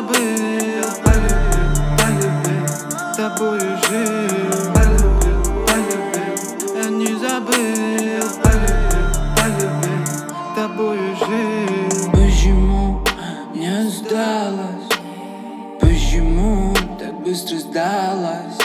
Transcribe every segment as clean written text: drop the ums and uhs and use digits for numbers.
забыл. Полюбил, тобою жил. Я не забыл. Полюбил, тобою жил. Почему не сдалась? Почему так быстро сдалась?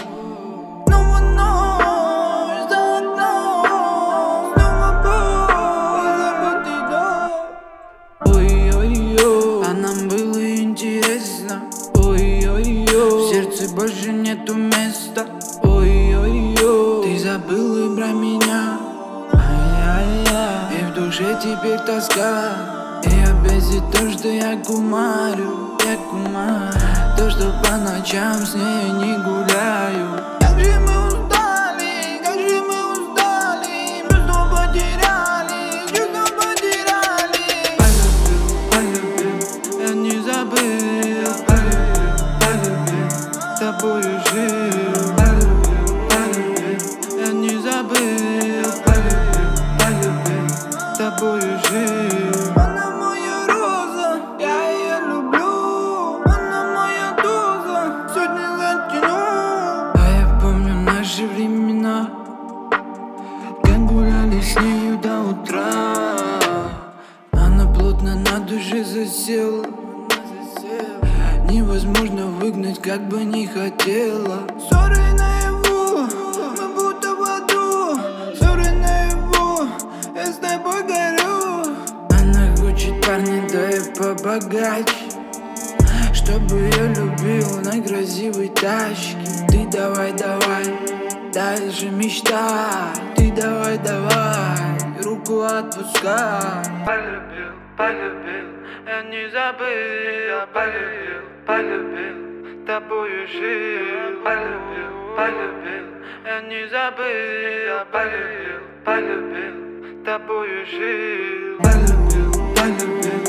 Ой-ой-ой, а нам было интересно. Ой-ой-ой, в сердце больше нету места. Ой-ой-ой, ты забыл и про меня. Ай-яй-яй, и в душе теперь тоска. И опять за то, что я кумарю. То, что по ночам с ней не гуляю. Как же мы устали, как же мы устали. Чувства потеряли, чувства потеряли. Полюбил, я не забыл. Полюбил, тобою жил. Полюбил, я не забыл. Полюбил, тобою жил. Она моя роза, я ее люблю. Она моя доза, сегодня затяну. А я помню наши времена, как гуляли с нею до утра. Она плотно на душе засела. Невозможно выгнать, как бы не хотела. Ссоры наяву, мы будто в аду. Ссоры наяву, я с тобой горю. Она хочет парня, да и побогаче, чтобы я любил на красивой тачке. Ты давай, давай, дальше мечтай. Ты давай, давай, руку отпускай. Полюбил, я не забыл. Полюбил, тобою жил. Полюбил, я не забыл. Полюбил, тобою жил. Полюбил,